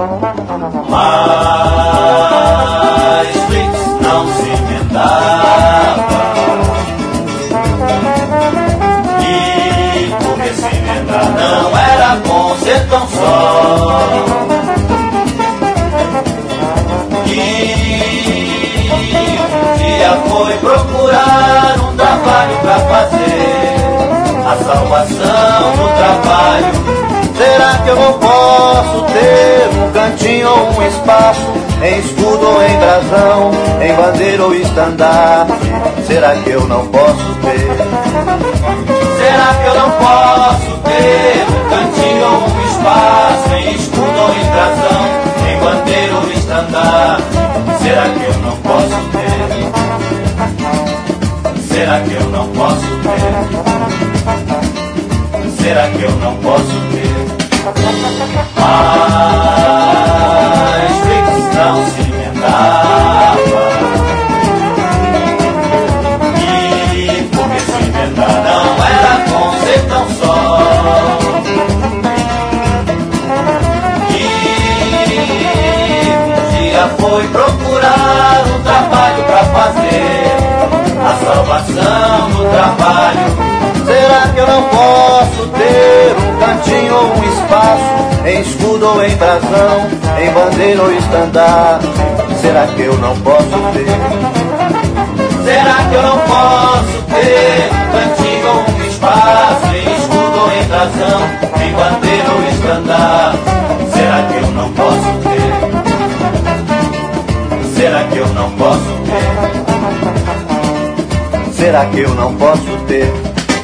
Mas Flix não se emendava. E porque se emendar não era bom ser tão só. E um dia foi procurar um trabalho pra fazer a salvação do trabalho. Será que eu não posso ter um cantinho ou um espaço, em escudo ou em brasão, em bandeira ou estandarte? Será que eu não posso ter? Será que eu não posso ter um cantinho ou um espaço, em escudo ou em brasão, em bandeira ou estandarte? Será que eu não posso ter? Será que eu não posso ter? Será que eu não posso ter? Mas Flix não se emendava. E porque se emendar não era bom ser tão só. E um dia foi procurar um trabalho pra fazer a salvação do trabalho. Será que eu não posso ter um cantinho ou um espaço, em escudo ou em brasão, em bandeira ou estandarte? Será que eu não posso ter? Será que eu não posso ter um cantinho ou um espaço, em escudo ou em brasão, em bandeira ou estandarte? Será que eu não posso ter? Será que eu não posso ter? Será que eu não posso ter?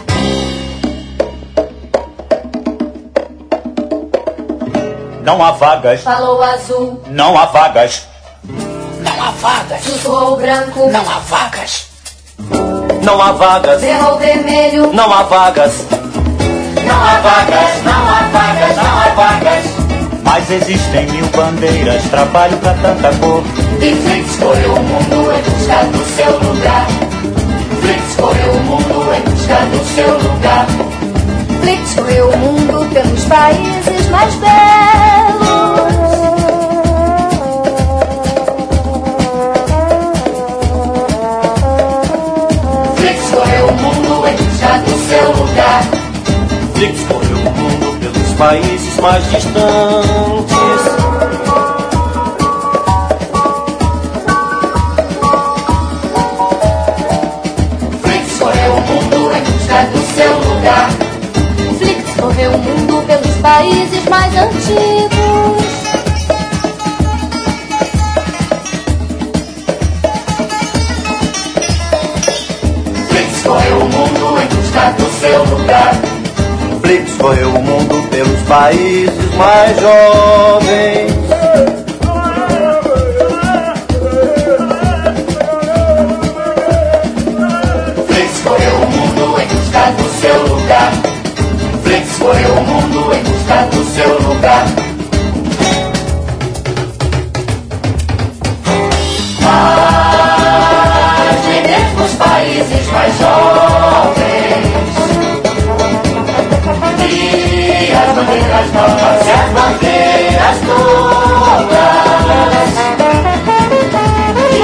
Não há vagas. Falou azul. Não há vagas. Não há vagas. Sussurrou branco. Não há vagas. Não há vagas. Berrou vermelho. Não há vagas. Não há vagas, não há vagas, não há vagas. Mas existem 1000 bandeiras, trabalho pra tanta cor. E Flix correu o mundo em busca do seu lugar. Flix correu o mundo em busca do seu lugar. Flix correu o mundo pelos países mais belos. Flix correu o mundo em busca do seu lugar. Flix correu o mundo pelos países mais distantes. Flix correu o mundo em busca do seu lugar. Flix correu o mundo pelos países mais antigos. Flix correu o mundo em busca do seu lugar. Flix correu o mundo pelos países mais jovens. Flix correu o mundo em busca do seu lugar. Flix correu o mundo em busca do seu lugar. Mas nem mesmo os países mais jovens e as bandeiras novas e as bandeiras todas que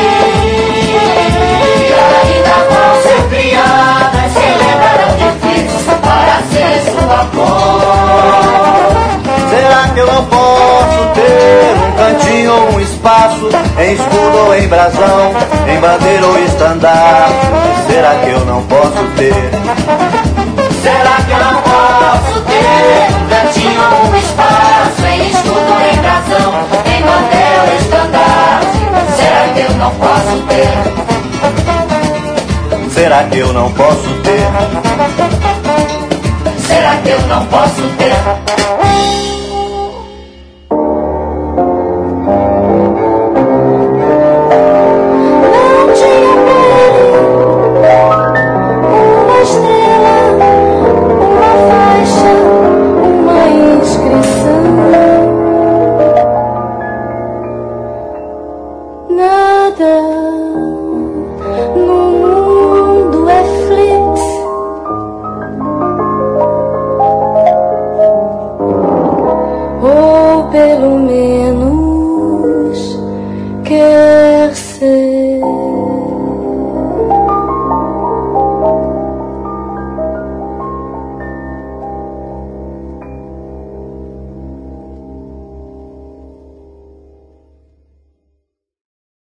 ainda vão ser criadas celebraram de Flix para ser sua cor. Será que eu não posso ter um cantinho ou um espaço, em escudo ou em brasão, em bandeira ou estandarte? Será que eu não posso ter? Será que eu não posso ter um cantinho ou um espaço, em escudo, em brasão, em bandeira ou estandarte? Será que eu não posso ter? Será que eu não posso ter? Será que eu não posso ter? Pelo menos quer ser.